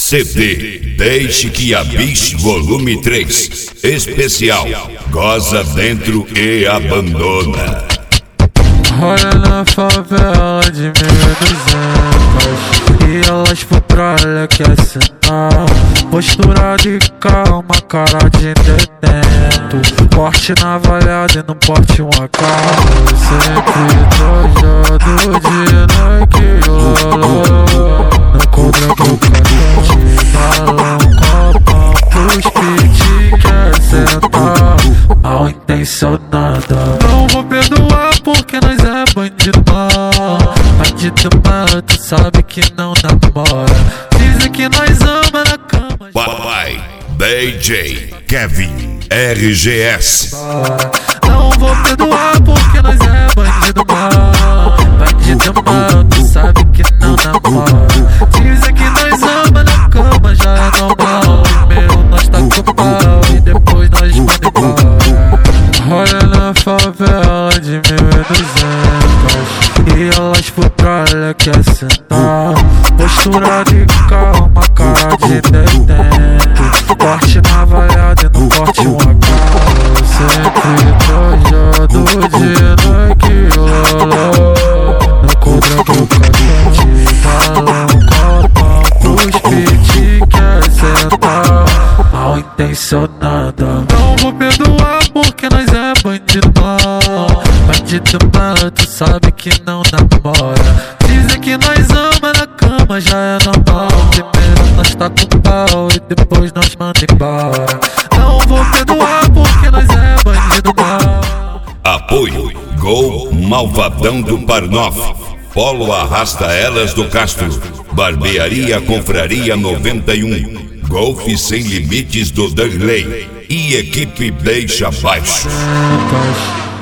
CD Deixe que a Biche Volume 3 Especial Goza Dentro e Abandona. Olha na favela de 1200 e elas por trás quer sentar. Postura de calma, cara de detento. Corte navalhado e no porte um AK. Sempre trajado de Nike Lolo. No contra do cadete, balão, copão pros pit quer sentar. Mal intencionada. Não vou perdoar porque nós é bandido mal. Bandido mal, tu sabe que não namora. Dizem que nós ama na cama. Papai DJ Kevin RGS. Não vou perdoar porque nós é bandido mal. Bandido mal, tu sabe que não namora. Dizem que nós ama na cama, já é normal. Primeiro nós tá com pau e depois nós manda embora. Olha na favela de 1200 e elas por trás quer sentar. Postura de calma, cara de detento. Corte navalhado e no corte um AK. Sempre trajado de Nike Lolo. No contra do cadete, balão, copão pros pit quer sentar. Mal intencionada. Não vou perdoar porque nós é bandido mal. Bandido mal, tu sabe que não namora. Dizem que nós ama na cama, já é normal. Primeiro nós tá com pau e depois nós manda embora. Não vou perdoar porque nós é bandido mal. Apoio Gol Malvadão do Parnoff, Polo Arrasta Elas do Castro, Barbearia Confraria 91, Golfe Sem Limites do Danley e Equipe Deixa Baixo.